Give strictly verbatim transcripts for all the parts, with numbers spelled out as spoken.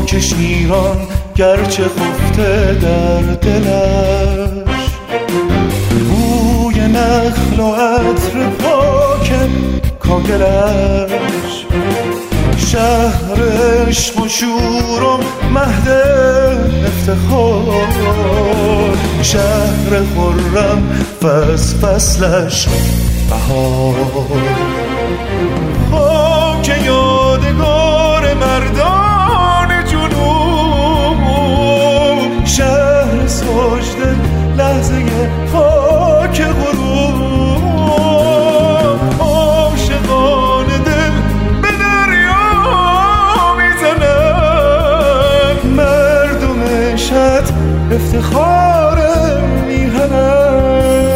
خاک شیران گرچه خفته در دلش، بوی نخل و عطر پاک کاگلش، شهر عشق و شور و مهد افتخار، شهر خرم فصل فصلش بهار. خاک یادگار مردان جنوب، شهر سجده لحظه خاک غروب، عاشقان دل به دریا میزنن، مردم شهر افتخار میهنن.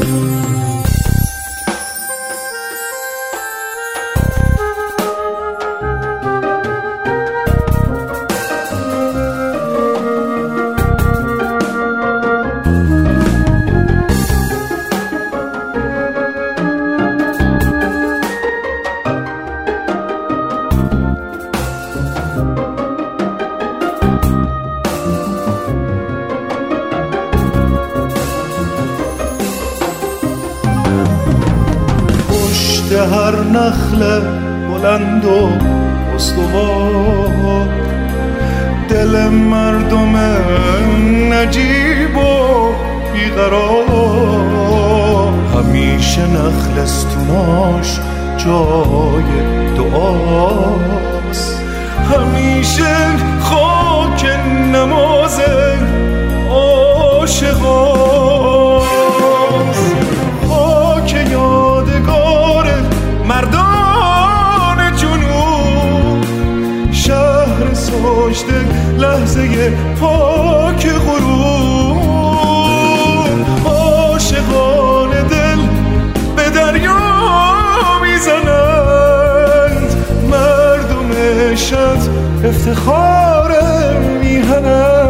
هر نخل بلند و استوار، دل مردم نجیب و بیقرار، همیشه نخل استوناش جای دعاست، همیشه خاک نماز عاشقاست. خاک یادگار مردان جنوب، شهر سجده لحظه پاک غروب، عاشقان دل به دریا میزنند، مردم شهر افتخار میهنند.